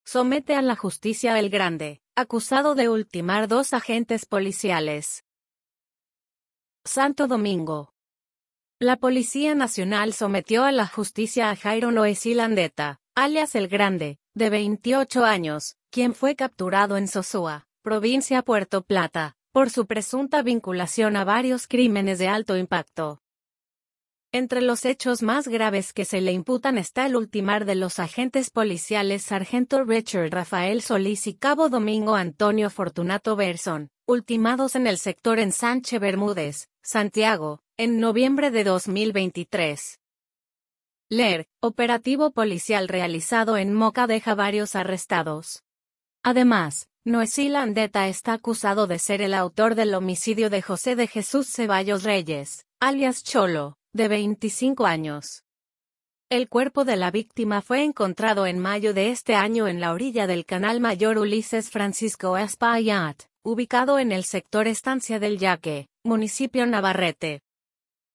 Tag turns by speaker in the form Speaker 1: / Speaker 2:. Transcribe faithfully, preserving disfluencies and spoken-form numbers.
Speaker 1: somete a la justicia el Grande, acusado de ultimar dos agentes policiales. Santo Domingo. La Policía Nacional sometió a la justicia a Jairo Noesí Landeta, alias El Grande, de veintiocho años, quien fue capturado en Sosúa, provincia Puerto Plata, por su presunta vinculación a varios crímenes de alto impacto. Entre los hechos más graves que se le imputan está el ultimar de los agentes policiales Sargento Richard Rafael Solís y Cabo Domingo Antonio Fortunato Berson, ultimados en el sector Ensanche Bermúdez, Santiago, en noviembre de dos mil veintitrés. Leer, operativo policial realizado en Moca deja varios arrestados. Además, Noesí Landeta está acusado de ser el autor del homicidio de José de Jesús Ceballos Reyes, alias Cholo, de veinticinco años. El cuerpo de la víctima fue encontrado en mayo de este año en la orilla del Canal Mayor Ulises Francisco Espaillat, ubicado en el sector Estancia del Yaque, municipio Navarrete.